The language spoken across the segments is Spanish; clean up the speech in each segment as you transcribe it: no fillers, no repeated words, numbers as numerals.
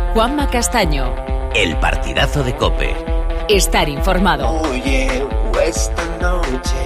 Juanma Castaño. El partidazo de COPE. Estar informado. Oye, esta noche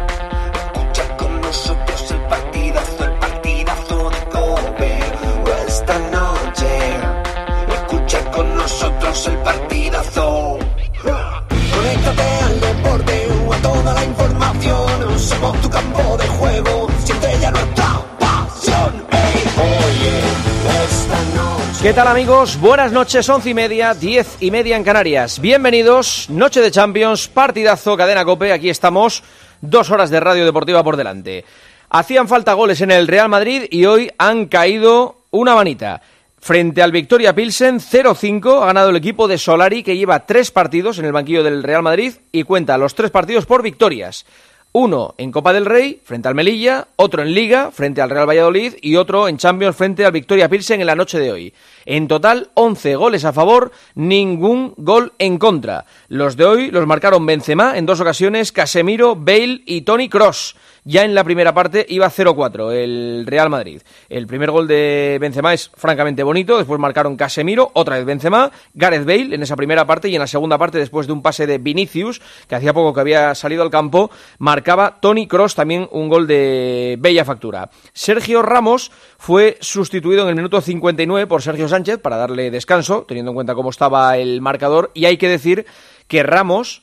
escucha con nosotros el partidazo de COPE. Esta noche escucha con nosotros el partidazo. Conéctate al deporte o a toda la información. Somos tu campo de juego, siente ya nuestra pasión. Hey, oye, esta noche. ¿Qué tal, amigos? Buenas noches, 11:30, 10:30 en Canarias. Bienvenidos, noche de Champions, partidazo, cadena COPE. Aquí estamos, 2 horas de radio deportiva por delante. Hacían falta goles en el Real Madrid y hoy han caído una manita. Frente al Victoria Pilsen, 0-5, ha ganado el equipo de Solari, que lleva 3 partidos en el banquillo del Real Madrid y cuenta los 3 partidos por victorias. Uno en Copa del Rey, frente al Melilla, otro en Liga, frente al Real Valladolid, y otro en Champions, frente al Victoria Pilsen en la noche de hoy. En total, 11 goles a favor, ningún gol en contra. Los de hoy los marcaron Benzema en 2 ocasiones, Casemiro, Bale y Toni Kroos. Ya en la primera parte iba 0-4 el Real Madrid. El primer gol de Benzema es francamente bonito, después marcaron Casemiro, otra vez Benzema, Gareth Bale en esa primera parte, y en la segunda parte, después de un pase de Vinicius, que hacía poco que había salido al campo, marcaba Toni Kroos también un gol de bella factura. Sergio Ramos fue sustituido en el minuto 59 por Sergio Sánchez para darle descanso, teniendo en cuenta cómo estaba el marcador, y hay que decir que Ramos,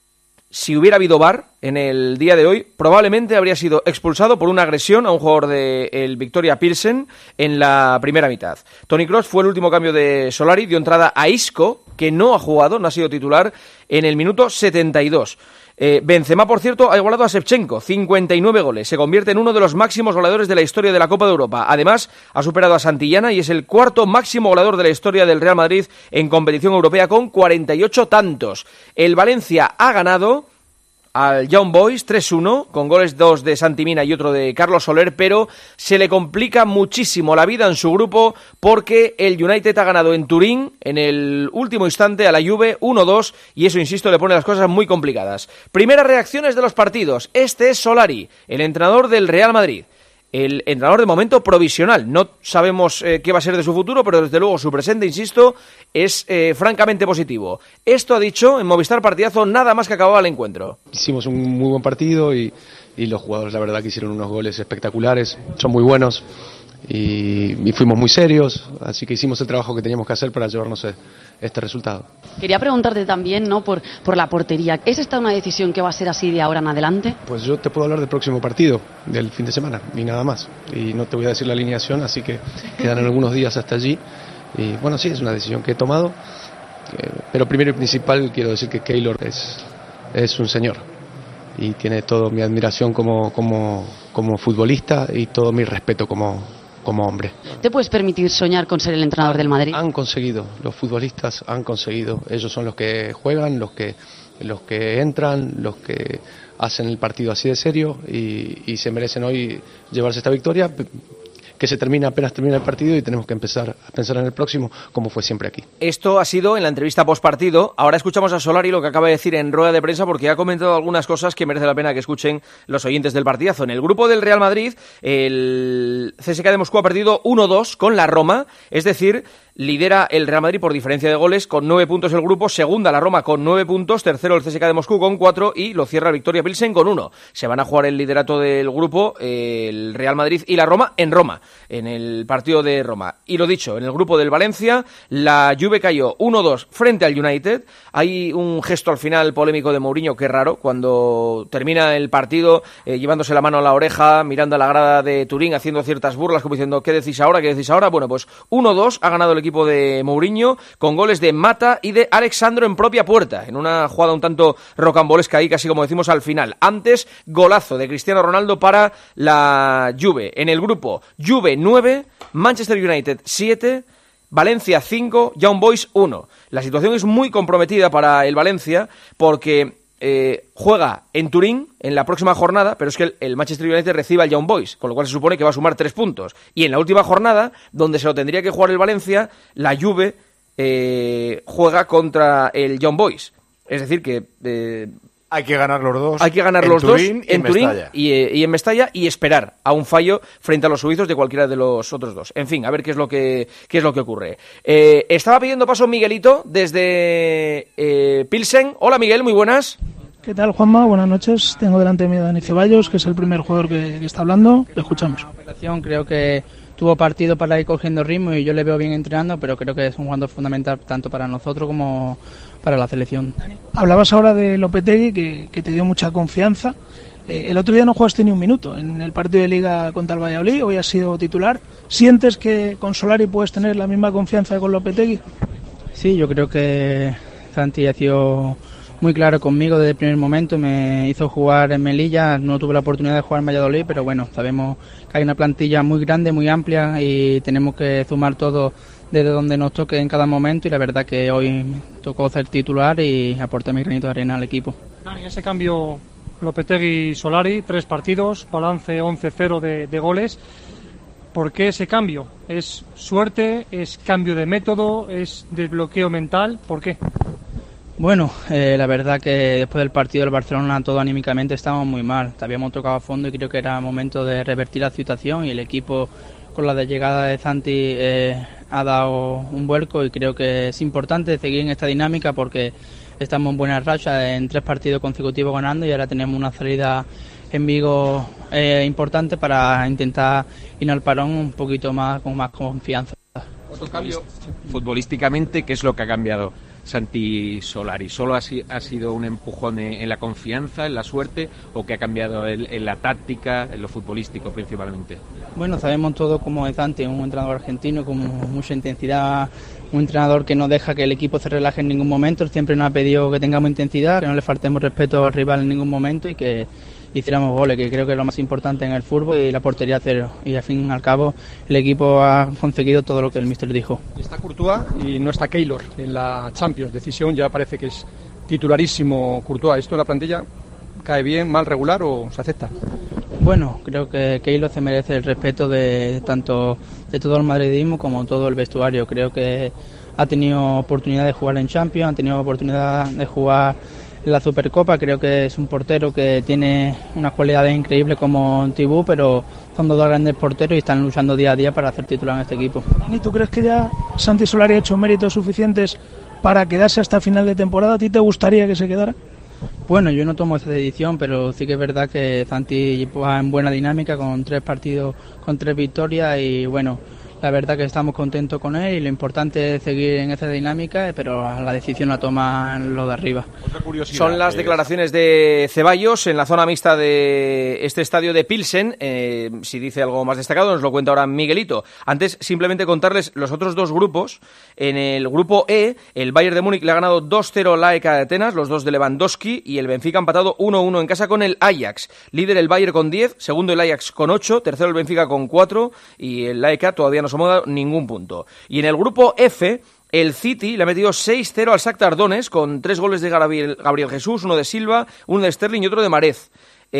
si hubiera habido VAR en el día de hoy, probablemente habría sido expulsado por una agresión a un jugador del Victoria Pilsen en la primera mitad. Toni Kroos fue el último cambio de Solari, dio entrada a Isco, que no ha jugado, no ha sido titular, en el minuto 72. Benzema, por cierto, ha igualado a Shevchenko, 59 goles. Se convierte en uno de los máximos goleadores de la historia de la Copa de Europa. Además, ha superado a Santillana y es el 4º máximo goleador de la historia del Real Madrid en competición europea, con 48 tantos. El Valencia ha ganado al Young Boys 3-1, con goles 2 de Santi Mina y otro de Carlos Soler, pero se le complica muchísimo la vida en su grupo porque el United ha ganado en Turín en el último instante a la Juve 1-2, y eso, insisto, le pone las cosas muy complicadas. Primeras reacciones de los partidos. Este es Solari, el entrenador del Real Madrid. El entrenador de momento provisional. No sabemos qué va a ser de su futuro, pero desde luego su presente, insisto, es francamente positivo. Esto ha dicho en Movistar Partidazo nada más que acababa el encuentro. Hicimos un muy buen partido y los jugadores, la verdad, que hicieron unos goles espectaculares, son muy buenos y fuimos muy serios, así que hicimos el trabajo que teníamos que hacer para llevarnos este resultado. Quería preguntarte también, ¿no?, por la portería. ¿Es esta una decisión que va a ser así de ahora en adelante? Pues yo te puedo hablar del próximo partido, del fin de semana, y nada más. Y no te voy a decir la alineación, así que quedan algunos días hasta allí. Y bueno, sí, es una decisión que he tomado, pero primero y principal quiero decir que Keylor es un señor. Y tiene toda mi admiración como futbolista y todo mi respeto como hombre. ¿Te puedes permitir soñar con ser el entrenador del Madrid? Han conseguido, los futbolistas han conseguido. Ellos son los que juegan, los que entran, los que hacen el partido así de serio y se merecen hoy llevarse esta victoria, que se termina apenas termina el partido, y tenemos que empezar a pensar en el próximo, como fue siempre aquí. Esto ha sido en la entrevista postpartido. Ahora escuchamos a Solari lo que acaba de decir en rueda de prensa, porque ha comentado algunas cosas que merece la pena que escuchen los oyentes del partidazo. En el grupo del Real Madrid, el CSKA de Moscú ha perdido 1-2 con la Roma, es decir, lidera el Real Madrid por diferencia de goles con 9 puntos el grupo, segunda la Roma con 9 puntos, tercero el CSKA de Moscú con 4 y lo cierra el Victoria Pilsen con 1. Se van a jugar el liderato del grupo el Real Madrid y la Roma en Roma, en el partido de Roma. Y lo dicho, en el grupo del Valencia, la Juve cayó 1-2 frente al United. Hay un gesto al final polémico de Mourinho, que es raro, cuando termina el partido llevándose la mano a la oreja, mirando a la grada de Turín, haciendo ciertas burlas, como diciendo, ¿qué decís ahora? ¿Qué decís ahora? Bueno, pues 1-2 ha ganado el equipo de Mourinho, con goles de Mata y de Alexandro en propia puerta, en una jugada un tanto rocambolesca ahí, casi como decimos al final. Antes, golazo de Cristiano Ronaldo para la Juve. En el grupo, Juve 9, Manchester United 7, Valencia 5, Young Boys 1. La situación es muy comprometida para el Valencia porque juega en Turín en la próxima jornada, pero es que el Manchester United recibe al Young Boys, con lo cual se supone que va a sumar 3 puntos. Y en la última jornada, donde se lo tendría que jugar el Valencia, la Juve juega contra el Young Boys. Es decir que Hay que ganar los dos. Hay que ganar los dos en Turín Mestalla. y en Mestalla, y esperar a un fallo frente a los suizos de cualquiera de los otros dos. En fin, a ver qué es lo que ocurre. Estaba pidiendo paso Miguelito desde Pilsen. Hola Miguel, muy buenas. ¿Qué tal, Juanma? Buenas noches. Tengo delante de mí a Dani Ceballos, que es el primer jugador que está hablando. Le escuchamos. Creo que tuvo partido para ir cogiendo ritmo y yo le veo bien entrenando, pero creo que es un jugador fundamental tanto para nosotros como para la selección. Hablabas ahora de Lopetegui, que te dio mucha confianza. El otro día no jugaste ni un minuto en el partido de Liga contra el Valladolid, hoy has sido titular. ¿Sientes que con Solari puedes tener la misma confianza que con Lopetegui? Sí, yo creo que Santi ha sido muy claro conmigo desde el primer momento, me hizo jugar en Melilla, no tuve la oportunidad de jugar en Valladolid, pero bueno, sabemos que hay una plantilla muy grande, muy amplia y tenemos que sumar todo desde donde nos toque en cada momento, y la verdad que hoy tocó ser titular y aportar mi granito de arena al equipo. En ese cambio Lopetegui-Solari, 3 partidos, balance 11-0 de goles. ¿Por qué ese cambio? ¿Es suerte? ¿Es cambio de método? ¿Es desbloqueo mental? ¿Por qué? Bueno, la verdad que después del partido del Barcelona todo anímicamente estábamos muy mal, habíamos tocado a fondo y creo que era momento de revertir la situación, y el equipo con la llegada de Santi ha dado un vuelco, y creo que es importante seguir en esta dinámica porque estamos en buena racha, en 3 partidos consecutivos ganando, y ahora tenemos una salida en Vigo importante para intentar ir al parón un poquito más con más confianza. Otro cambio futbolísticamente, ¿qué es lo que ha cambiado Santi Solari? ¿Solo ha sido un empujón en la confianza, en la suerte, o que ha cambiado en la táctica, en lo futbolístico principalmente? Bueno, sabemos todo cómo es Santi, un entrenador argentino con mucha intensidad, un entrenador que no deja que el equipo se relaje en ningún momento, siempre nos ha pedido que tengamos intensidad, que no le faltemos respeto al rival en ningún momento y que hiciéramos goles, que creo que es lo más importante en el fútbol, y la portería cero, y al fin y al cabo el equipo ha conseguido todo lo que el míster dijo. Está Courtois y no está Keylor en la Champions, decisión, ya parece que es titularísimo Courtois. ¿Esto en la plantilla cae bien, mal, regular o se acepta? Bueno, creo que Keylor se merece el respeto de tanto de todo el madridismo como todo el vestuario. Creo que ha tenido oportunidad de jugar en Champions, ha tenido oportunidad de jugar en la Supercopa. Creo que es un portero que tiene unas cualidades increíbles como Tibú, pero son dos grandes porteros y están luchando día a día para hacer titular en este equipo. ¿Y tú crees que ya Santi Solari ha hecho méritos suficientes para quedarse hasta final de temporada? ¿A ti te gustaría que se quedara? Bueno, yo no tomo esa decisión, pero sí que es verdad que Santi va en buena dinámica con 3 partidos, con 3 victorias, y bueno, la verdad que estamos contentos con él y lo importante es seguir en esa dinámica, pero la decisión la toman los de arriba. Son las declaraciones de Ceballos en la zona mixta de este estadio de Pilsen. Si dice algo más destacado nos lo cuenta ahora Miguelito. Antes simplemente contarles los otros 2 grupos. En el grupo E, el Bayern de Múnich le ha ganado 2-0 al AEK de Atenas, los 2 de Lewandowski, y el Benfica ha empatado 1-1 en casa con el Ajax. Líder el Bayern con 10, segundo el Ajax con 8, tercero el Benfica con 4 y el AEK todavía no se ha dado ningún punto. Y en el grupo F, el City le ha metido 6-0 al Shakhtar Donetsk con 3 goles de Gabriel Jesús, uno de Silva, uno de Sterling y otro de Marez.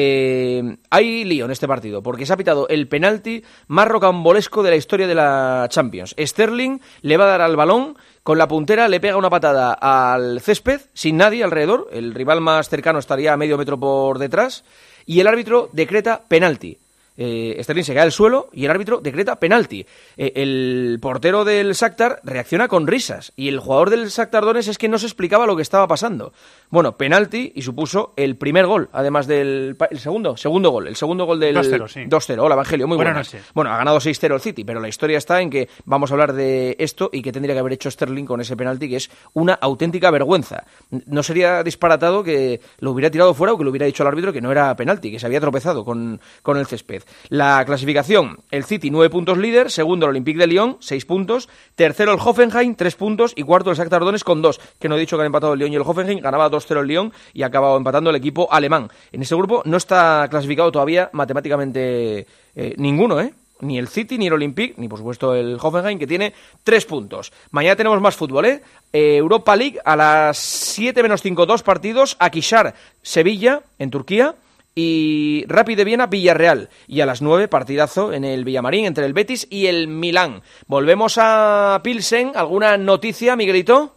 Hay lío en este partido porque se ha pitado el penalti más rocambolesco de la historia de la Champions. Sterling le va a dar al balón, con la puntera le pega una patada al césped sin nadie alrededor, el rival más cercano estaría a medio metro por detrás, y el árbitro decreta penalti. Sterling se cae al suelo y el árbitro decreta penalti. El portero del Shakhtar reacciona con risas y el jugador del Shakhtar Donetsk es que no se explicaba lo que estaba pasando. Bueno, penalti, y supuso el primer gol, además del segundo gol del 2-0, sí. 2-0. Hola, Evangelio, muy buenas. Buenas noches. Bueno, ha ganado 6-0 el City, pero la historia está en que vamos a hablar de esto y que tendría que haber hecho Sterling con ese penalti, que es una auténtica vergüenza. No sería disparatado que lo hubiera tirado fuera o que le hubiera dicho al árbitro que no era penalti, que se había tropezado con el césped. La clasificación, el City 9 puntos líder, segundo el Olympique de Lyon 6 puntos, tercero el Hoffenheim 3 puntos y cuarto el Shakhtar Donetsk con 2, que no he dicho que han empatado el Lyon y el Hoffenheim, ganaba 2-0 el Lyon y ha acabado empatando el equipo alemán. En este grupo no está clasificado todavía matemáticamente ninguno, ni el City, ni el Olympique, ni por supuesto el Hoffenheim, que tiene 3 puntos. Mañana tenemos más fútbol, Europa League a las 7 menos 5, 2 partidos, Akhisar, Sevilla, en Turquía, y Rapid de Viena, Villarreal. Y a las 9, partidazo en el Villamarín entre el Betis y el Milán. Volvemos a Pilsen. ¿Alguna noticia, Miguelito?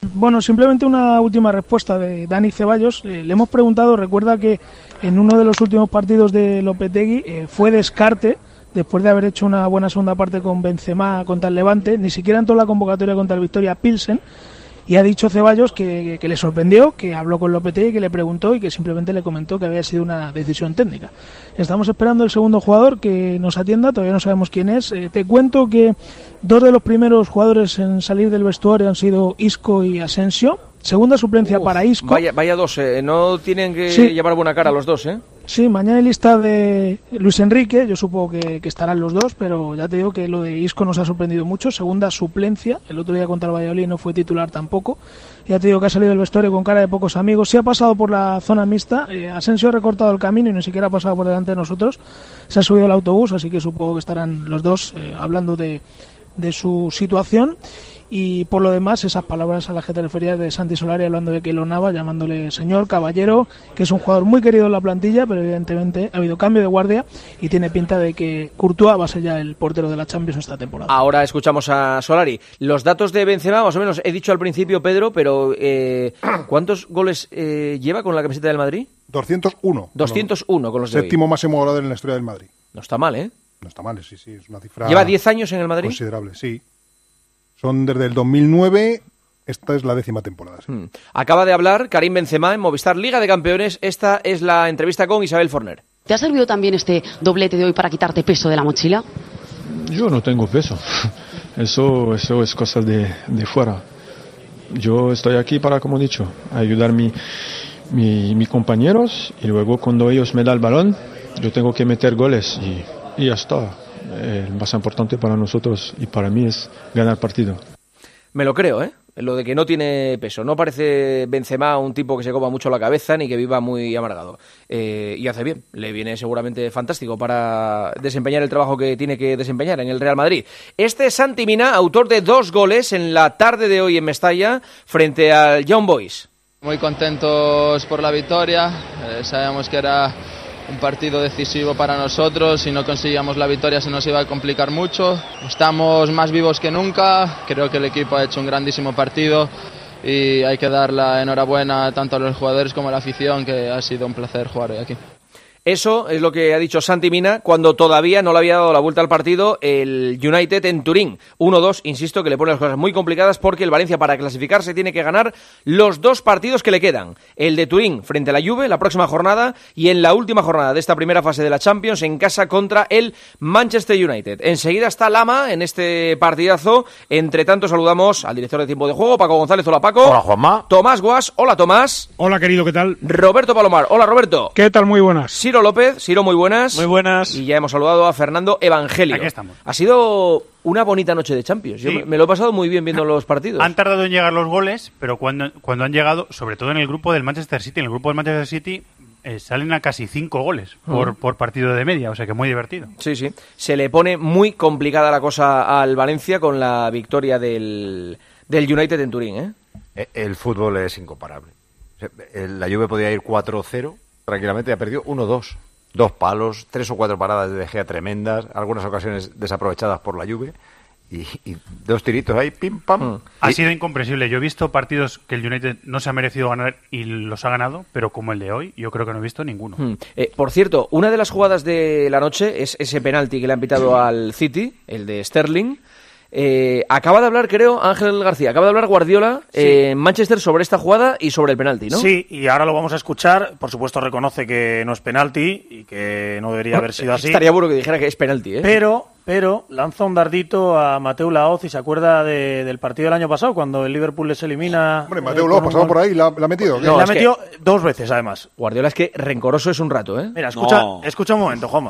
Bueno, simplemente una última respuesta de Dani Ceballos. Le hemos preguntado, recuerda que en uno de los últimos partidos de Lopetegui fue descarte después de haber hecho una buena segunda parte con Benzema contra el Levante, ni siquiera entró en la convocatoria contra el Victoria Pilsen, y ha dicho Ceballos que le sorprendió, que habló con Lopetegui, que le preguntó y que simplemente le comentó que había sido una decisión técnica. Estamos esperando el segundo jugador que nos atienda, todavía no sabemos quién es. Te cuento que 2 de los primeros jugadores en salir del vestuario han sido Isco y Asensio. Segunda suplencia para Isco. Vaya dos, no tienen que llevar buena cara los dos, ¿eh? Sí, mañana hay lista de Luis Enrique, yo supongo que estarán los dos, pero ya te digo que lo de Isco nos ha sorprendido mucho. Segunda suplencia, el otro día contra el Valladolid no fue titular tampoco. Ya te digo que ha salido del vestuario con cara de pocos amigos. Sí ha pasado por la zona mixta, Asensio ha recortado el camino y ni siquiera ha pasado por delante de nosotros. Se ha subido al autobús, así que supongo que estarán los dos hablando de su situación. Y por lo demás, esas palabras a las que te referías de Santi Solari, hablando de Keylor Navas, llamándole señor, caballero, que es un jugador muy querido en la plantilla, pero evidentemente ha habido cambio de guardia y tiene pinta de que Courtois va a ser ya el portero de la Champions esta temporada. Ahora escuchamos a Solari. Los datos de Benzema, más o menos, he dicho al principio, Pedro, pero ¿cuántos goles lleva con la camiseta del Madrid? 201. 201 con los de hoy. Séptimo máximo goleador en la historia del Madrid. No está mal, ¿eh? No está mal, sí, es una cifra... ¿Lleva 10 años en el Madrid? Considerable, sí. Son desde el 2009, esta es la 10ª temporada. Sí. Acaba de hablar Karim Benzema en Movistar Liga de Campeones. Esta es la entrevista con Isabel Forner. ¿Te ha servido también este doblete de hoy para quitarte peso de la mochila? Yo no tengo peso. Eso es cosa de fuera. Yo estoy aquí para, como he dicho, ayudar a mis compañeros, y luego cuando ellos me dan el balón, yo tengo que meter goles y ya está. El más importante para nosotros y para mí es ganar partido. Me lo creo, ¿eh? Lo de que no tiene peso. No parece Benzema un tipo que se coma mucho la cabeza ni que viva muy amargado. Y hace bien. Le viene seguramente fantástico para desempeñar el trabajo que tiene que desempeñar en el Real Madrid. Este es Santi Mina, autor de 2 goles en la tarde de hoy en Mestalla frente al Young Boys. Muy contentos por la victoria. Sabíamos que era un partido decisivo para nosotros. Si no conseguíamos la victoria se nos iba a complicar mucho. Estamos más vivos que nunca. Creo que el equipo ha hecho un grandísimo partido y hay que dar la enhorabuena tanto a los jugadores como a la afición, que ha sido un placer jugar hoy aquí. Eso es lo que ha dicho Santi Mina cuando todavía no le había dado la vuelta al partido el United en Turín. 1-2, insisto, que le pone las cosas muy complicadas porque el Valencia, para clasificarse, tiene que ganar los 2 partidos que le quedan. El de Turín frente a la Juve, la próxima jornada, y en la última jornada de esta primera fase de la Champions en casa contra el Manchester United. Enseguida está Lama en este partidazo. Entre tanto, saludamos al director de tiempo de juego, Paco González. Hola, Paco. Hola, Juanma. Tomás Guas. Hola, Tomás. Hola, querido, ¿qué tal? Roberto Palomar. Hola, Roberto. ¿Qué tal? Muy buenas. Ciro López. Ciro, muy buenas. Muy buenas. Y ya hemos saludado a Fernando Evangelio. Aquí estamos. Ha sido una bonita noche de Champions. Sí. Yo me lo he pasado muy bien viendo los partidos. Han tardado en llegar los goles, pero cuando han llegado, sobre todo en el grupo del Manchester City, salen a casi 5 goles por partido de media, o sea que muy divertido. Sí, sí. Se le pone muy complicada la cosa al Valencia con la victoria del United en Turín, ¿eh? El fútbol es incomparable. La Juve podía ir 4-0 tranquilamente, ha perdido 1-2. 2 palos, 3 o 4 paradas de De Gea tremendas, algunas ocasiones desaprovechadas por la Juve y 2 tiritos ahí, pim, pam. Ha sido incomprensible. Yo he visto partidos que el United no se ha merecido ganar y los ha ganado, pero como el de hoy, yo creo que no he visto ninguno. Por cierto, una de las jugadas de la noche es ese penalti que le han pitado al City, el de Sterling. Acaba de hablar, creo, Ángel García, acaba de hablar Guardiola en Manchester sobre esta jugada y sobre el penalti, ¿no? Sí, y ahora lo vamos a escuchar. Por supuesto reconoce que no es penalti y que no debería haber sido así. Estaría bueno que dijera que es penalti, ¿eh? Pero lanza un dardito a Mateu Laoz y se acuerda del partido del año pasado cuando el Liverpool les elimina. Hombre, Mateu Laoz pasaba por ahí y la ha metido. No, la ha metido 2 veces, además. Guardiola es que rencoroso es un rato, ¿eh? Mira, escucha un momento, Juanma.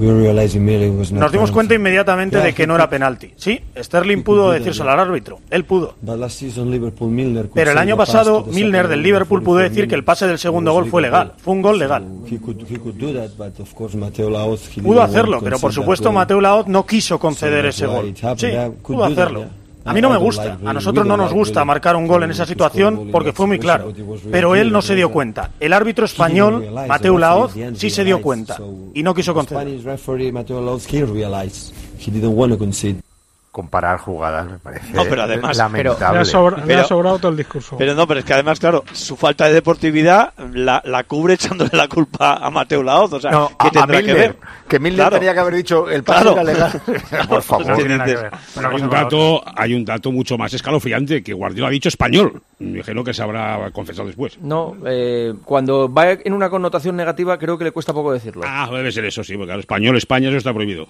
Nos dimos cuenta inmediatamente de que no era penalti. Sí, Sterling pudo decírselo al árbitro. Él pudo. Pero el año pasado, Milner del Liverpool pudo decir que el pase del segundo gol fue legal. Fue un gol legal. Pudo hacerlo, pero por supuesto Mateu Laoz no quiso conceder ese gol. Sí, pudo hacerlo. A mí no me gusta, a nosotros no nos gusta marcar un gol en esa situación porque fue muy claro, pero él no se dio cuenta. El árbitro español, Mateu Laoz, sí se dio cuenta y no quiso conceder. comparar jugadas, me parece no, pero además, lamentable. Le ha sobrado todo el discurso. Pero no, pero es que además, claro, su falta de deportividad la cubre echándole la culpa a Mateu Laoz. O sea, no, ¿qué tendrá que ver? Que Milner tenía que haber dicho el pase era legal. Por favor. Hay un dato mucho más escalofriante, que Guardiola ha dicho español. Imagino que se habrá confesado después. No, cuando va en una connotación negativa creo que le cuesta poco decirlo. Debe ser eso, sí, porque claro, español, España, eso está prohibido.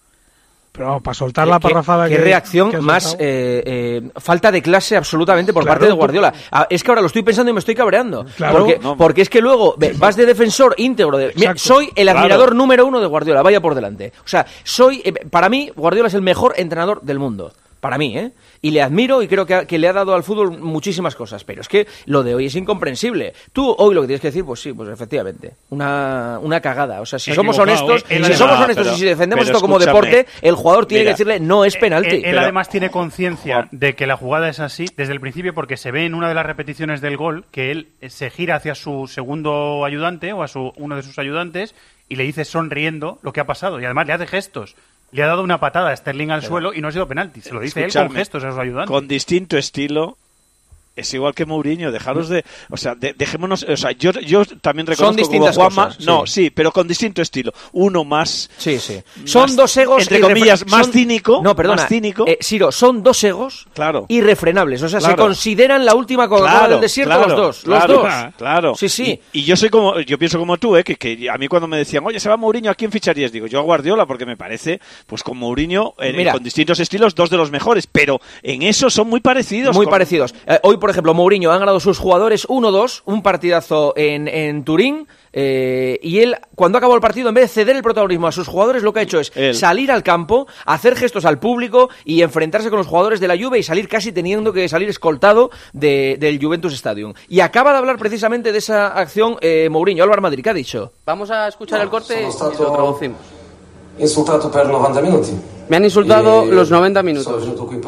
Pero para soltar la parrafada ¿Qué reacción más falta de clase absolutamente por parte de Guardiola? Es que ahora lo estoy pensando y me estoy cabreando. Claro, porque es que luego vas de defensor íntegro. Soy el admirador número 1 de Guardiola, vaya por delante. O sea, para mí, Guardiola es el mejor entrenador del mundo. Para mí, ¿eh? Y le admiro y creo que le ha dado al fútbol muchísimas cosas, pero es que lo de hoy es incomprensible. Tú hoy lo que tienes que decir, pues sí, pues efectivamente, una cagada. O sea, si somos honestos y si defendemos esto como deporte, el jugador tiene que decirle no es penalti. Él además tiene conciencia de que la jugada es así desde el principio, porque se ve en una de las repeticiones del gol que él se gira hacia su segundo ayudante o a uno de sus ayudantes y le dice sonriendo lo que ha pasado y además le hace gestos. Le ha dado una patada a Sterling al suelo y no ha sido penalti. Se lo dice él con gestos a sus ayudantes. Con distinto estilo. Es igual que Mourinho, dejaros de... O sea, dejémonos... O sea, yo también reconozco como Juanma... Cosas, no, sí, pero con distinto estilo. Uno más... Sí. Son dos egos... Entre comillas, más cínico. No, perdona. Más cínico. Siro, son dos egos irrefrenables. O sea, se consideran la última Coca-Cola del desierto los dos. Los dos. Claro. Sí. Y yo pienso como tú, que a mí cuando me decían, oye, se va Mourinho, ¿a quién ficharías? Digo, yo a Guardiola, porque me parece, pues con Mourinho, con distintos estilos, dos de los mejores. Pero en eso son muy parecidos. Muy parecidos. Hoy, por ejemplo, Mourinho han ganado sus jugadores 1-2, un partidazo en Turín, y él, cuando acabó el partido, en vez de ceder el protagonismo a sus jugadores, lo que ha hecho es salir al campo, hacer gestos al público y enfrentarse con los jugadores de la Juve y salir casi teniendo que salir escoltado del Juventus Stadium. Y acaba de hablar precisamente de esa acción Mourinho. Álvaro Madrid, ¿qué ha dicho? Vamos a escuchar el corte y lo traducimos. Insultato per 90 minuti. Me han insultado los 90 minutos.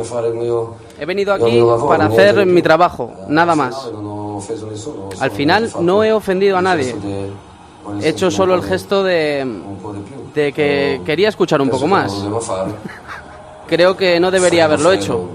He venido aquí para hacer mi trabajo, nada más. Al final no he ofendido a nadie. He hecho solo el gesto de que quería escuchar un poco más. Creo que no debería haberlo hecho.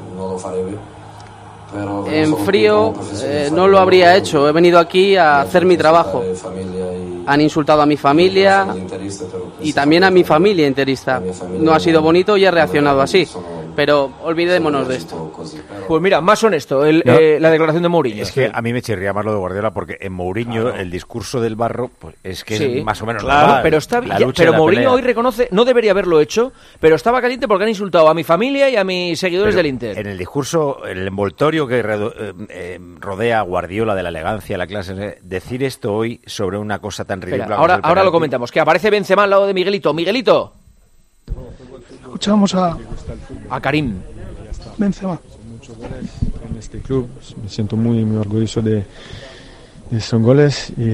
En frío no lo habría hecho. He venido aquí a hacer mi trabajo. Han insultado a mi familia y también a mi familia interista. No ha sido bonito y he reaccionado así. Pero olvidémonos de esto. Pues mira, más honesto la declaración de Mourinho. Es que a mí me chirría más lo de Guardiola porque en Mourinho el discurso del barro pues es que es más o menos normal. Pero está bien. Pero Mourinho hoy reconoce, no debería haberlo hecho, pero estaba caliente porque han insultado a mi familia y a mis seguidores del Inter. En el discurso, el envoltorio que rodea a Guardiola de la elegancia, la clase, decir esto hoy sobre una cosa tan ridícula. Ahora lo comentamos, que aparece Benzema al lado de Miguelito. Miguelito. Escuchamos a Karim Benzema. Muchos goles en este club, me siento muy orgulloso de esos goles y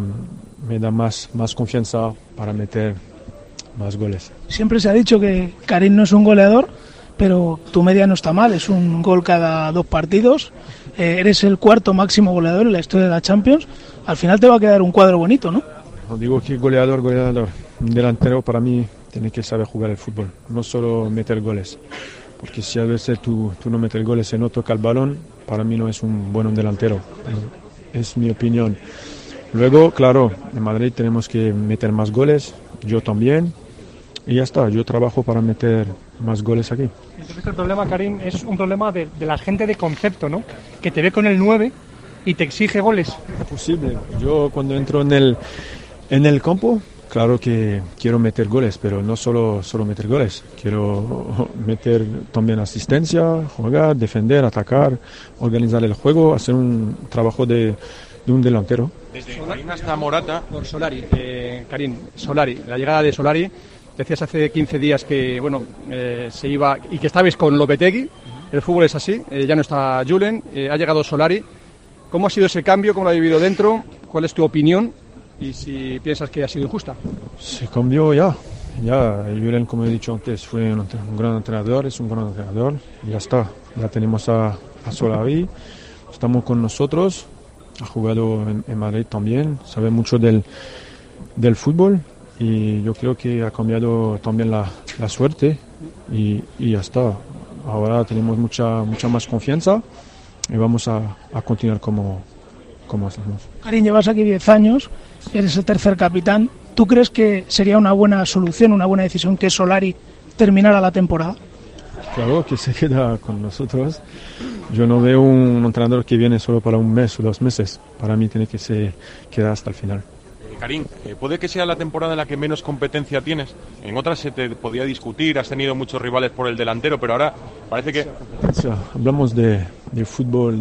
me da más confianza para meter más goles. Siempre se ha dicho que Karim no es un goleador, pero tu media no está mal, es un gol cada 2 partidos, eres el 4º máximo goleador en la historia de la Champions, al final te va a quedar un cuadro bonito, ¿no? No digo que goleador, un delantero para mí tiene que saber jugar el fútbol, no solo meter goles. Porque si a veces tú no metes goles y no toca el balón, para mí no es un buen delantero. Es mi opinión. Luego, claro, en Madrid tenemos que meter más goles, yo también. Y ya está, yo trabajo para meter más goles aquí. Entonces el problema, Karim, es un problema de la gente de concepto, ¿no? Que te ve con el 9 y te exige goles. Es posible. Yo cuando entro en el campo, claro que quiero meter goles, pero no solo meter goles. Quiero meter también asistencia, jugar, defender, atacar, organizar el juego, hacer un trabajo de un delantero. Desde Karim hasta Morata. Por Solari, Karim, Solari, la llegada de Solari. Decías hace 15 días que se iba y que estabais con Lopetegui. El fútbol es así, ya no está Julen, ha llegado Solari. ¿Cómo ha sido ese cambio? ¿Cómo lo ha vivido dentro? ¿Cuál es tu opinión? Y si piensas que ha sido injusta. Se cambió ya. Julen, como he dicho antes, fue un gran entrenador, es un gran entrenador. Y ya está. Ya tenemos a Solari, estamos con nosotros. Ha jugado en Madrid también, sabe mucho del fútbol. Y yo creo que ha cambiado también la suerte. Y ya está. ahora tenemos mucha más confianza y vamos a continuar como hacemos. Karim, llevas aquí 10 años, eres el tercer capitán. ¿Tú crees que sería una buena solución, una buena decisión que Solari terminara la temporada? Claro, que se queda con nosotros. Yo no veo un entrenador que viene solo para un mes o 2 meses. Para mí tiene que quedar hasta el final. Karim, puede que sea la temporada en la que menos competencia tienes. En otras se te podía discutir, has tenido muchos rivales por el delantero, pero ahora parece que... O sea, hablamos de fútbol,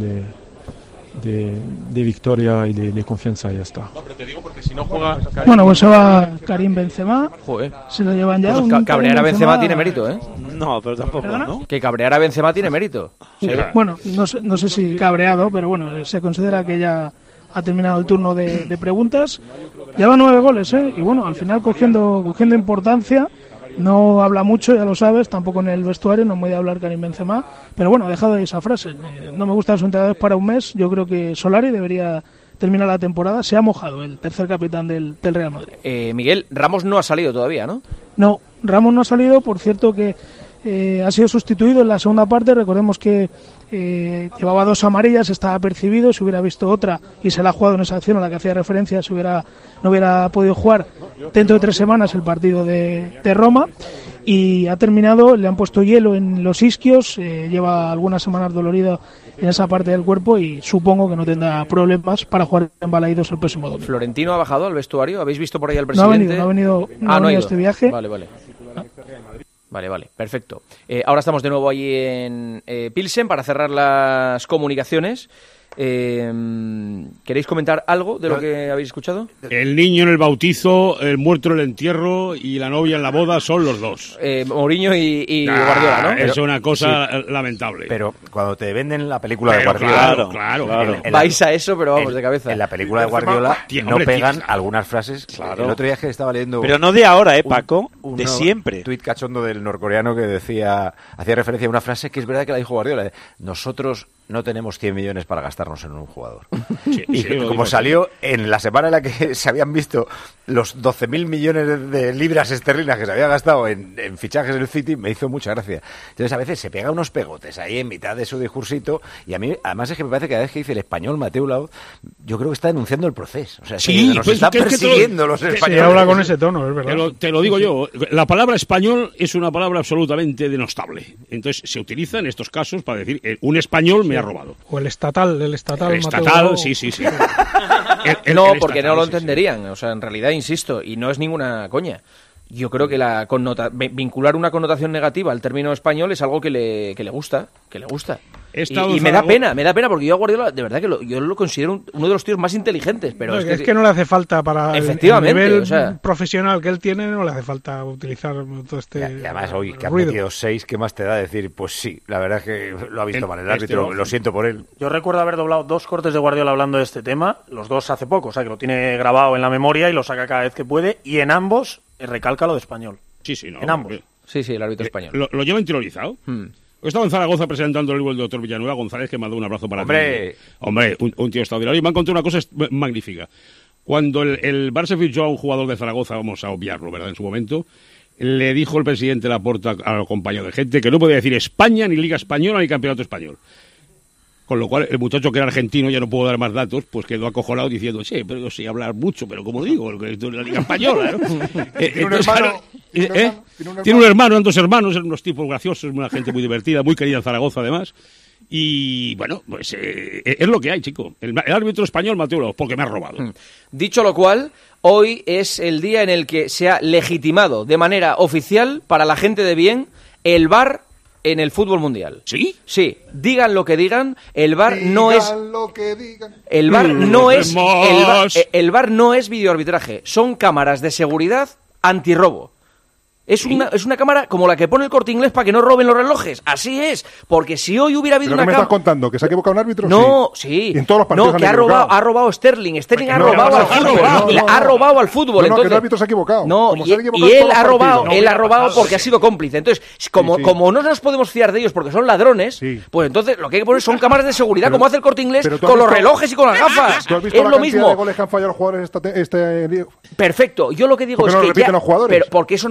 de victoria y de confianza y ya está. No, pero te digo porque si no juega... Bueno, pues se va Karim Benzema. Joder. Se lo llevan ya. Pues cabrear a Benzema tiene mérito, ¿eh? No, pero tampoco, ¿no? Que cabrear a Benzema tiene mérito. Sí. Bueno, no sé si cabreado, pero bueno, se considera que ya ha terminado el turno de preguntas. Lleva 9 goles, ¿eh? Y bueno, al final cogiendo importancia. No habla mucho, ya lo sabes, tampoco en el vestuario, no me voy a hablar Karim Benzema, pero bueno, dejado de esa frase. No me gustan los entrenadores para un mes, yo creo que Solari debería terminar la temporada. Se ha mojado el tercer capitán del Real Madrid. Miguel, Ramos no ha salido todavía, ¿no? No, Ramos no ha salido, por cierto que ha sido sustituido en la segunda parte. Recordemos que llevaba 2 amarillas, estaba percibido, si hubiera visto otra y se la ha jugado en esa acción a la que hacía referencia, no hubiera podido jugar dentro de 3 semanas el partido de Roma, y ha terminado, le han puesto hielo en los isquios, lleva algunas semanas dolorido en esa parte del cuerpo y supongo que no tendrá problemas para jugar en Balaídos el próximo domingo. ¿Florentino ha bajado al vestuario? ¿Habéis visto por ahí al presidente? No ha venido este viaje. Vale, perfecto. Ahora estamos de nuevo allí en Pilsen para cerrar las comunicaciones. ¿Queréis comentar algo de lo que habéis escuchado? El niño en el bautizo, el muerto en el entierro y la novia en la boda son los dos. Mourinho y Guardiola, ¿no? Es una cosa lamentable. Pero cuando te venden la película de Guardiola... Claro. Vais a eso, pero vamos de cabeza. En la película de Guardiola no pegan algunas frases. Claro. El otro día que estaba leyendo... Pero no de ahora, Paco, de siempre. Un tuit cachondo del norcoreano que hacía referencia a una frase que es verdad que la dijo Guardiola. Nosotros no tenemos 100 millones para gastarnos en un jugador. Y como salió en la semana en la que se habían visto los 12.000 millones de libras esterlinas que se había gastado en fichajes del City, me hizo mucha gracia. Entonces a veces se pega unos pegotes ahí en mitad de su discursito, y a mí además es que me parece que cada vez que dice el español Mateu Laoz, yo creo que está denunciando el proceso. O sea, sí, nos están persiguiendo los españoles. Se habla con ese tono, es verdad. Te lo digo yo, la palabra español es una palabra absolutamente denostable. Entonces se utiliza en estos casos para decir un español me ha robado. O el estatal. El estatal, sí. No, porque no lo entenderían. O sea, en realidad, insisto, y no es ninguna coña. Yo creo que vincular una connotación negativa al término español es algo que le gusta. Y me da pena porque yo a Guardiola, de verdad que yo lo considero uno de los tíos más inteligentes, pero no, es que no le hace falta para efectivamente, el nivel profesional que él tiene, no le hace falta utilizar todo este y además hoy que ha metido 6, ¿qué más te da decir? Pues sí, la verdad es que lo ha visto mal el árbitro, lo siento por él. Yo recuerdo haber doblado 2 cortes de Guardiola hablando de este tema, los 2 hace poco, o sea que lo tiene grabado en la memoria y lo saca cada vez que puede, y en ambos recalca lo de español. Sí, no. En ambos. Sí, el árbitro español. ¿Lo lleva interiorizado? Estaba en Zaragoza presentando el libro del doctor Villanueva González, que me ha dado un abrazo para ti. Hombre, un tío extraordinario. Y me han contado una cosa magnífica. Cuando el Barça fichó a un jugador de Zaragoza, vamos a obviarlo, ¿verdad? En su momento, le dijo el presidente Laporta a los compañeros de gente que no podía decir España, ni Liga Española, ni Campeonato Español. Con lo cual, el muchacho que era argentino, ya no puedo dar más datos, pues quedó acojonado diciendo, sí, pero yo sé hablar mucho, pero como digo, la Liga Española, ¿no? Tiene un hermano, eran 2 hermanos, eran unos tipos graciosos, una gente muy divertida, muy querida en Zaragoza, además. Y, bueno, pues es lo que hay, chico. El árbitro español, Mateu Laoz, porque me ha robado. Dicho lo cual, hoy es el día en el que se ha legitimado de manera oficial, para la gente de bien, el VAR en el fútbol mundial. ¿Sí? Sí, digan lo que digan, el VAR no es el VAR no es videoarbitraje, son cámaras de seguridad antirrobo. Es una cámara como la que pone el Corte Inglés para que no roben los relojes. Así es. Porque si hoy hubiera habido una cámara... ¿Me estás contando? ¿Que se ha equivocado un árbitro? No, sí. En todos los partidos que ha robado Sterling. Sterling ha robado al fútbol. Ha robado al fútbol. No, que el árbitro se ha equivocado. No, y él ha robado porque ha sido cómplice. Entonces, como no nos podemos fiar de ellos porque son ladrones, pues entonces lo que hay que poner son cámaras de seguridad, como hace el Corte Inglés con los relojes y con las gafas. Es lo mismo. De goles que han fallado los jugadores Perfecto. Yo lo que digo es que porque eso no se puede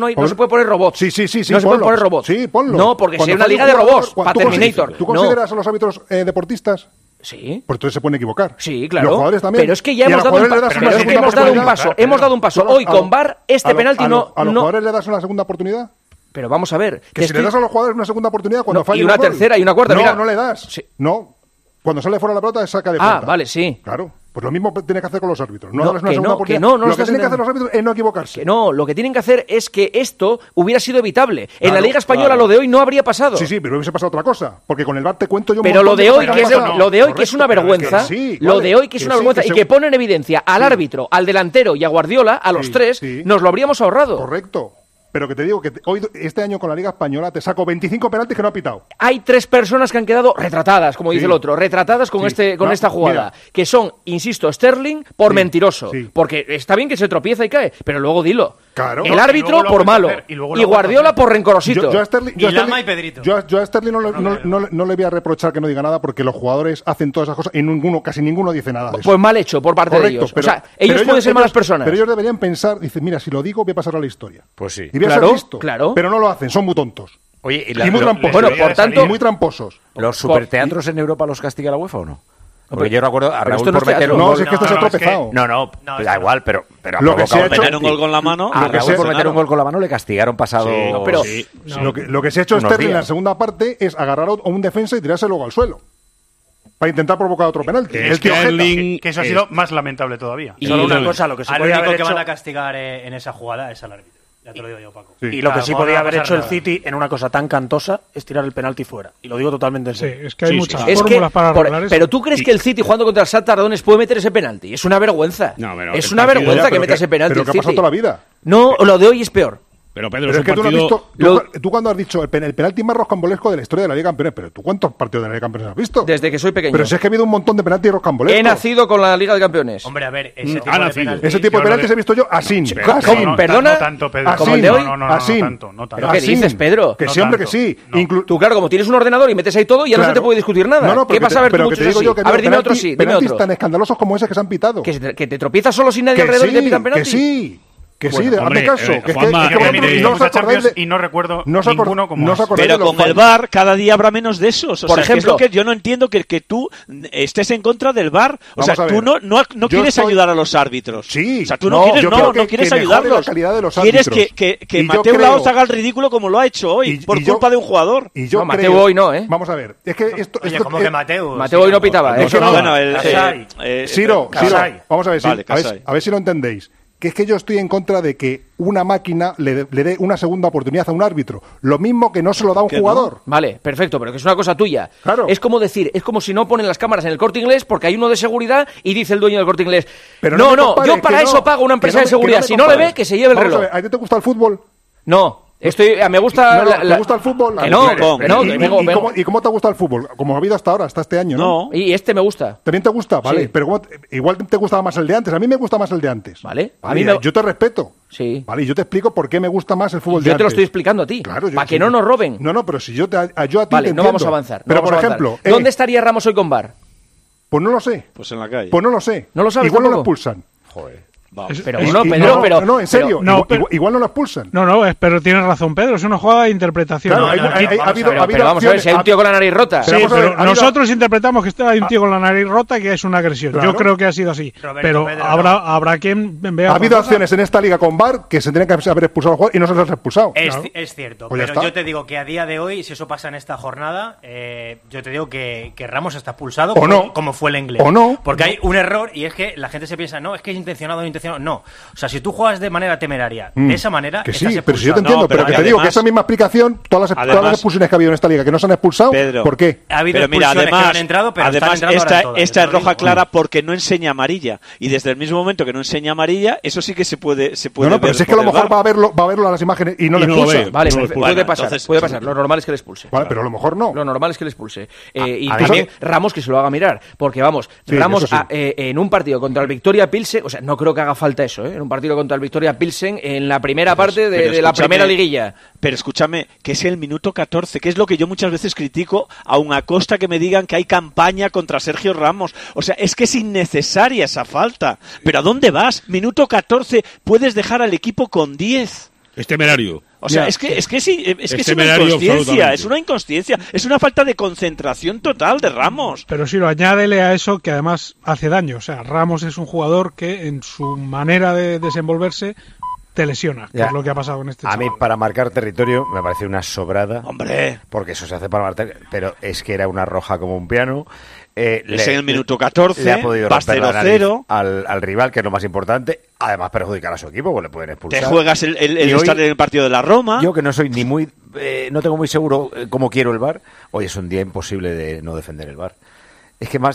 puede poner robots. Sí. No se puede poner robots. Sí, ponlo. No, porque Cuando sería una falle liga un de jugador, robots, para Terminator. ¿Tú consideras a los árbitros deportistas? Sí. Pues entonces se pueden equivocar. Sí, claro. Los jugadores también. Pero es que ya hemos dado un paso. Hemos dado un paso. Hoy con VAR este penalti no... ¿A los jugadores le das una segunda oportunidad? Pero vamos a ver. Que si le das a los jugadores una segunda oportunidad cuando falla y una tercera y una cuarta. No le das. Sí. No. Cuando sale fuera la pelota es saca de falta. Vale, sí. Claro. Pues lo mismo tiene que hacer con los árbitros. No darles una segunda oportunidad. Lo que tienen que hacer los árbitros es no equivocarse. Lo que tienen que hacer es que esto hubiera sido evitable. En la Liga Española lo de hoy no habría pasado. Sí, pero hubiese pasado otra cosa. Porque con el VAR te cuento yo un Pero montón lo de hoy, cosas que es una vergüenza, lo de hoy que es una vergüenza y que pone en evidencia al árbitro, al delantero y a Guardiola, a los tres, nos lo habríamos ahorrado. Correcto. Pero que te digo que hoy, este año con la Liga Española, te saco 25 penaltis que no ha pitado. Hay 3 personas que han quedado retratadas, como dice el otro, retratadas con esta jugada. Mira. Que son, insisto, Sterling por mentiroso. Porque está bien que se tropieza y cae, pero luego dilo. Claro. El árbitro por malo. Y Guardiola por rencorosito. Yo a Sterling no le voy a reprochar que no diga nada porque los jugadores hacen todas esas cosas y casi ninguno dice nada de eso. Pues mal hecho por parte de ellos. Pero, ellos pueden ser malas personas. Pero ellos deberían pensar, dicen, mira, si lo digo voy a pasar a la historia. Pues sí. Y voy a ser listo. Pero no lo hacen, son muy tontos. Oye, y muy tramposos. Bueno, por tanto, muy tramposos. ¿Los superteatros en Europa los castiga la UEFA o no? Porque yo recuerdo a Raúl por meter un gol. No, es que esto se ha tropezado. No, da igual, pero lo que se ha hecho meter un gol con la mano. A Raúl por meter un gol con la mano le castigaron pasado. Lo que se ha hecho Sterling en la segunda parte es agarrar a un defensa y tirarse luego al suelo. Para intentar provocar otro penalti. Que eso ha sido más lamentable todavía. Y solo una cosa, lo que se puede haber hecho... que van a castigar en esa jugada es al árbitro. Ya te lo digo yo, Paco. Y lo que sí podía haber hecho el City en una cosa tan cantosa es tirar el penalti fuera. Y lo digo totalmente en serio. Sí, es que hay muchas fórmulas para arreglar eso. Pero ¿tú crees que el City jugando contra el Shakhtar Donetsk puede meter ese penalti? Es una vergüenza. Es una vergüenza que meta ese penalti. Pero que ha pasado toda la vida. No, lo de hoy es peor. Pero Pedro, es que tú no has visto. Tú cuando has dicho el penalti más rocambolesco de la historia de la Liga de Campeones, pero ¿tú cuántos partidos de la Liga de Campeones has visto? Desde que soy pequeño. Pero si es que ha habido un montón de penaltis rocambolescos. He nacido con la Liga de Campeones. Hombre, a ver, ese tipo de penaltis he visto yo así. ¿Perdona? No tanto, Pedro. ¿Como el de hoy? Así. ¿Pero qué dices, Pedro? Que sí, hombre, que sí. Tú, claro, como tienes un ordenador y metes ahí todo, ya no se te puede discutir nada. ¿Qué vas a ver tú? A ver, dime otro sí. Penaltis tan escandalosos como ese que se han pitado. Que te tropiezas solo sin nadie alrededor y te pitan penalti. Que sí. Que sí, hazme caso. Y no recuerdo ninguno como pero con el VAR cada día habrá menos de esos. Por ejemplo, es lo que yo no entiendo que tú estés en contra del VAR. O sea, tú no quieres ayudar a los árbitros. Sí. O sea, tú no quieres ayudarlos. Quieres que Mateu Laoz haga el ridículo como lo ha hecho hoy por culpa de un jugador. Y yo Mateu hoy no, ¿eh? Vamos a ver. Es que esto. Oye, ¿cómo que Mateu? Mateu hoy no pitaba. Siro, vamos a ver si lo entendéis. Que es que yo estoy en contra de que una máquina le dé una segunda oportunidad a un árbitro. Lo mismo que no se lo da a un jugador. No? Vale, perfecto, pero que es una cosa tuya. Claro. Es como si no ponen las cámaras en el Corte Inglés porque hay uno de seguridad y dice el dueño del Corte Inglés, yo para eso pago una empresa de seguridad. Si no le ve, que se lleve el reloj. ¿A ti te gusta el fútbol? No. Me gusta... ¿Te gusta el fútbol? ¿Y cómo te gusta el fútbol? Como ha habido hasta ahora, hasta este año, ¿no? Y me gusta. ¿También te gusta? Vale, sí. Pero igual te gustaba más el de antes. A mí me gusta más el de antes. Vale. Yo te respeto. Sí. Vale, y yo te explico por qué me gusta más el fútbol de antes. Yo te lo estoy explicando a ti. Claro, para que no nos roben. No, pero si yo a ti vale, te entiendo. No vamos a avanzar. Pero, por ejemplo... ¿Dónde estaría Ramos hoy con VAR? Pues no lo sé. Pues en la calle. Pues no lo sé. ¿No lo sabes igual tampoco? no lo expulsan. Joder. Pero en serio, igual no lo expulsan. Pero tienes razón, Pedro, es una jugada de interpretación. Pero vamos a ver, si hay un tío con la nariz rota. Sí, pero nosotros interpretamos que hay un tío con la nariz rota que es una agresión. Yo creo que ha sido así. Pero habrá quien vea. Ha habido acciones en esta liga con VAR que se tenían que haber expulsado al jugador y no se los han expulsado. Es cierto, pero yo te digo que a día de hoy, si eso pasa en esta jornada, yo te digo que Ramos está expulsado como fue el inglés. O no. Porque hay un error y es que la gente se piensa, no, es que es intencionado o no intencionado. No. O sea, si tú juegas de manera temeraria, de esa manera, que sí, pero si yo te entiendo, pero que te digo que esa misma explicación, todas las expulsiones que ha habido en esta liga que no se han expulsado, Pedro, ¿por qué? Ha habido expulsiones que no han entrado, pero además esta es roja clara porque no enseña amarilla. Y desde el mismo momento que no enseña amarilla, eso sí que se puede No, pero si es que a lo mejor va a verlo a las imágenes y no le expulsa. Vale, puede pasar. Lo normal es que le expulse. Vale, pero a lo mejor no. Lo normal es que le expulse. Y también Ramos que se lo haga mirar, porque vamos, Ramos en un partido contra el Victoria Pilsen, o sea, no creo que haga falta eso, en un partido contra el Victoria Pilsen en la primera parte de la primera liguilla. Pero escúchame, que es el minuto 14, que es lo que yo muchas veces critico, aun a costa que me digan que hay campaña contra Sergio Ramos. O sea, es que es innecesaria esa falta. ¿Pero a dónde vas? Minuto 14, puedes dejar al equipo con 10. Es temerario. O sea, es que es una inconsciencia, es una falta de concentración total de Ramos. Pero si lo añádele a eso, que además hace daño. O sea, Ramos es un jugador que en su manera de desenvolverse te lesiona, que es lo que ha pasado con este chaval. A mí, para marcar territorio, me parece una sobrada. ¡Hombre! Porque eso se hace para marcar, pero es que era una roja como un piano. Es en el minuto 14, le ha podido vas romper 0-0 al rival, que es lo más importante. Además, perjudicar a su equipo, porque le pueden expulsar. Te juegas el estar en el partido de la Roma. Yo, que no soy ni muy... no tengo muy seguro cómo quiero el VAR. Hoy es un día imposible de no defender el VAR. Es que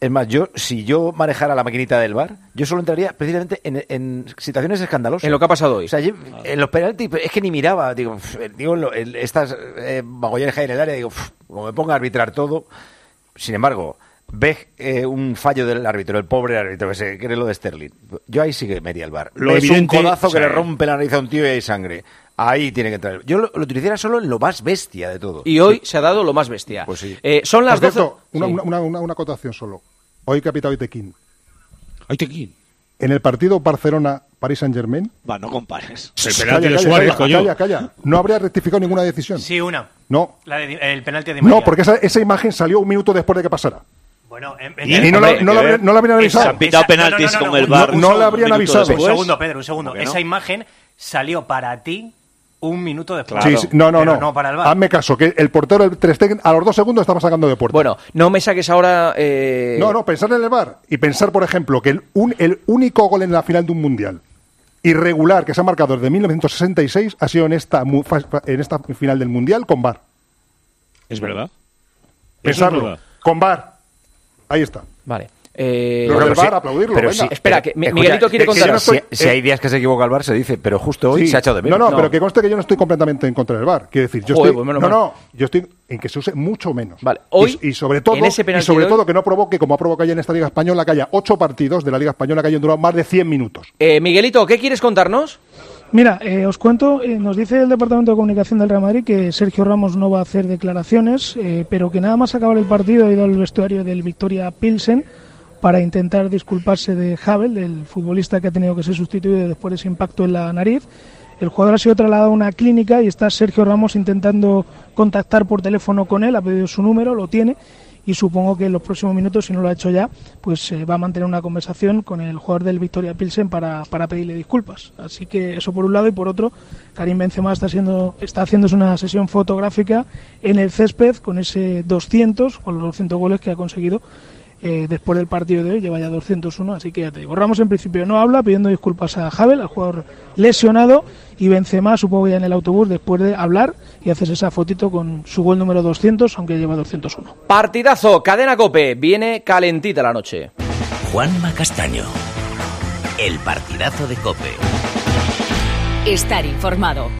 si yo manejara la maquinita del VAR, yo solo entraría precisamente en situaciones escandalosas. En lo que ha pasado hoy. O sea, en los penaltis es que ni miraba. Digo estas magollares en el área, digo, como me ponga a arbitrar todo. Sin embargo, ves un fallo del árbitro, el pobre árbitro que se cree lo de Sterling. Yo ahí sí que me iría al VAR. Es un codazo que le rompe la nariz a un tío y hay sangre. Ahí tiene que entrar. Yo lo utilizaría solo en lo más bestia de todo. Y hoy se ha dado lo más bestia. Pues sí. Son las 12. Una acotación solo. Hoy capitado Itequín. Itequín. En el partido Barcelona-Paris Saint-Germain. Va, no compares. El penalti de Suárez, coño. Calla. No habría rectificado ninguna decisión. Sí, una. No. El penalti de Di María. No, porque esa imagen salió un minuto después de que pasara. Bueno, y no la habrían avisado. Se han pitado penaltis con el VAR. No la habrían avisado. Un segundo, Pedro, un segundo. Esa imagen salió para ti un minuto después. Claro. Sí, no para el VAR. Hazme caso, que el portero del Ter Stegen a los 2 segundos estaba sacando de puerta. Bueno, no me saques ahora... pensar en el VAR. Y pensar, por ejemplo, que el único gol en la final de un Mundial irregular que se ha marcado desde 1966 ha sido en esta final del Mundial con VAR. ¿Es verdad? Pensarlo. Es verdad. Con VAR. Ahí está. Vale. Lo del VAR, aplaudirlo. Pero venga. Espera, que Miguelito quiere contar. Si hay días que se equivoca el VAR, se dice, pero justo hoy se ha echado de menos. No, pero que conste que yo no estoy completamente en contra del VAR. Quiero decir, yo estoy en que se use mucho menos. Vale, hoy, y sobre todo que no provoque, como ha provocado ya en esta Liga Española, que haya 8 partidos de la Liga Española que hayan durado más de 100 minutos. Miguelito, ¿qué quieres contarnos? Mira, os cuento, nos dice el Departamento de Comunicación del Real Madrid que Sergio Ramos no va a hacer declaraciones, pero que nada más acabar el partido ha ido al vestuario del Victoria Pilsen para intentar disculparse de Havel, del futbolista que ha tenido que ser sustituido después de ese impacto en la nariz. El jugador ha sido trasladado a una clínica y está Sergio Ramos intentando contactar por teléfono con él, ha pedido su número, lo tiene, y supongo que en los próximos minutos, si no lo ha hecho ya, pues va a mantener una conversación con el jugador del Victoria Pilsen para pedirle disculpas. Así que eso por un lado, y por otro, Karim Benzema está haciéndose una sesión fotográfica en el césped con ese 200, con los 200 goles que ha conseguido después del partido de hoy. Lleva ya 201, así que ya te digo, Ramos en principio no habla, pidiendo disculpas a Havel, al jugador lesionado, y Benzema supongo ya en el autobús después de hablar y haces esa fotito con su gol número 200, aunque lleva 201. Partidazo, Cadena COPE, viene calentita la noche. Juanma Castaño, el partidazo de COPE. Estar informado.